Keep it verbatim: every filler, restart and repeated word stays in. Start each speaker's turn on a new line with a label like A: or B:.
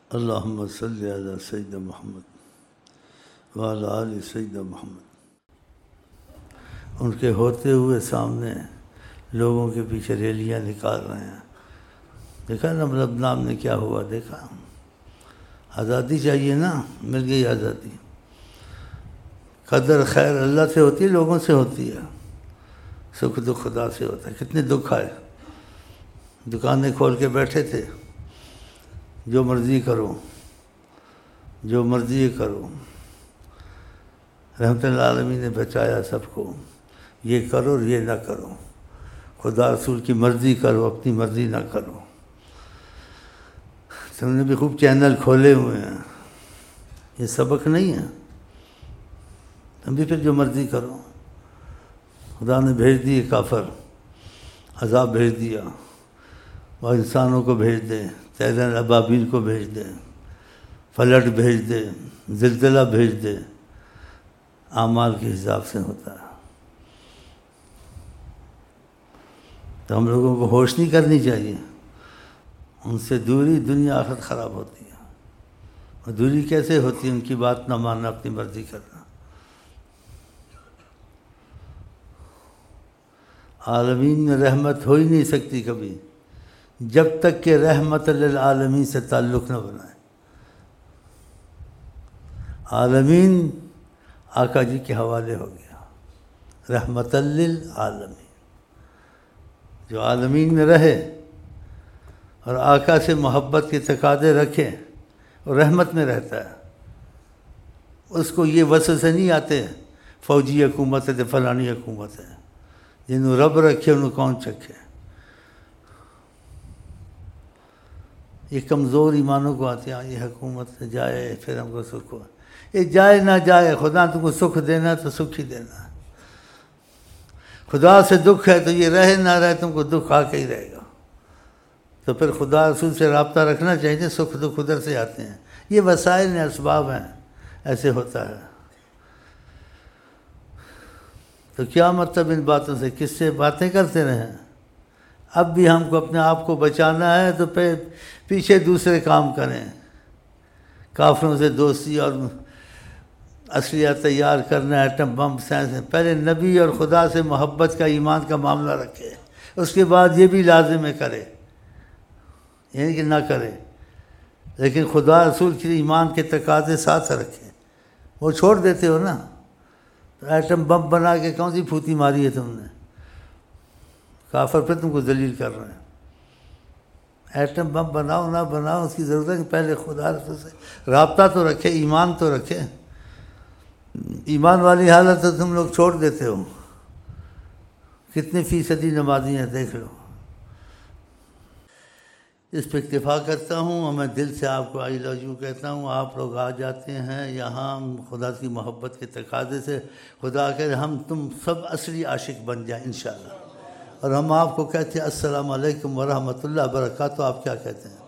A: اللہم صلی علی سیدنا محمد وعلی آل سیدنا محمد۔ ان کے ہوتے ہوئے سامنے لوگوں کے پیچھے ریلیاں نکال رہے ہیں۔ دیکھا نا لبنان میں کیا ہوا، دیکھا؟ آزادی چاہیے نا، مل گئی آزادی۔ قدر خیر اللہ سے ہوتی ہے، لوگوں سے ہوتی ہے۔ سکھ دکھ خدا سے ہوتا ہے۔ کتنے دکھ آئے، دکانیں کھول کے بیٹھے تھے، جو مرضی کرو جو مرضی کرو۔ رحمت اللہ عالمین نے بچایا سب کو، یہ کرو اور یہ نہ کرو، خدا رسول کی مرضی کرو، اپنی مرضی نہ کرو۔ تم نے بھی خوب چینل کھولے ہوئے ہیں، یہ سبق نہیں ہے۔ تم بھی پھر جو مرضی کرو۔ خدا نے بھیج دیے کافر، عذاب بھیج دیا، وہ انسانوں کو بھیج دے، طیران ابابیل کو بھیج دے، فلٹ بھیج دے، زلزلہ بھیج دے، اعمال کے حساب سے ہوتا ہے۔ تو ہم لوگوں کو ہوش نہیں کرنی چاہیے، ان سے دوری دنیا آخرت خراب ہوتی ہے۔ اور دوری کیسے ہوتی ہے؟ ان کی بات نہ ماننا، اپنی مرضی کرنا۔ عالمین میں رحمت ہو ہی نہیں سکتی کبھی جب تک کہ رحمت للعالمین سے تعلق نہ بنائے۔ عالمین آقا جی کے حوالے ہو گیا، رحمت للعالمین۔ جو عالمین میں رہے اور آقا سے محبت کے تقاضے رکھے اور رحمت میں رہتا ہے، اس کو یہ وسوسے نہیں آتے فوجی حکومت ہے، فلانی حکومت ہے۔ جنہوں رب رکھے انہوں کون چکھے۔ یہ کمزور ایمانوں کو آتے ہیں، یہ حکومت جائے پھر ہم کو سکھ ہو۔ یہ جائے نہ جائے، خدا تم کو سکھ دینا تو سکھ ہی دینا۔ خدا سے دکھ ہے تو یہ رہے نہ رہے تم کو دکھ آ کے ہی رہے گا۔ تو پھر خدا رسول سے رابطہ رکھنا چاہیے، سکھ دکھ ادھر سے آتے ہیں، یہ وسائل ہیں، اسباب ہیں، ایسے ہوتا ہے۔ تو کیا مطلب ان باتوں سے؟ کس سے باتیں کرتے رہیں؟ اب بھی ہم کو اپنے آپ کو بچانا ہے تو پھر پیچھے دوسرے کام کریں، کافروں سے دوستی اور اسلحہ تیار کرنا، ایٹم بم سائنس۔ پہلے نبی اور خدا سے محبت کا، ایمان کا معاملہ رکھے، اس کے بعد یہ بھی لازم ہے کرے، یعنی کہ نہ کرے، لیکن خدا رسول کے ایمان کے تقاضے ساتھ رکھے۔ وہ چھوڑ دیتے ہو نا، تو ایٹم بم بنا کے کون سی پھوتی ماری ہے تم نے؟ کافر پھر تم کو ذلیل کر رہے ہیں۔ ایٹم بم بناؤ نہ بناؤ، اس کی ضرورت ہے کہ پہلے خدا رسول سے رابطہ تو رکھے، ایمان تو رکھے۔ ایمان والی حالت تو تم لوگ چھوڑ دیتے ہو۔ کتنے فیصدی نمازی ہیں دیکھ لو۔ اس پہ اکتفا کرتا ہوں اور میں دل سے آپ کو آئی لو یو کہتا ہوں۔ آپ لوگ آ جاتے ہیں یہاں خدا کی محبت کے تقاضے سے، خدا کہ ہم تم سب اصلی عاشق بن جائیں انشاءاللہ۔ اور ہم آپ کو کہتے ہیں السلام علیکم ورحمۃ اللہ وبرکاتہ، آپ کیا کہتے ہیں؟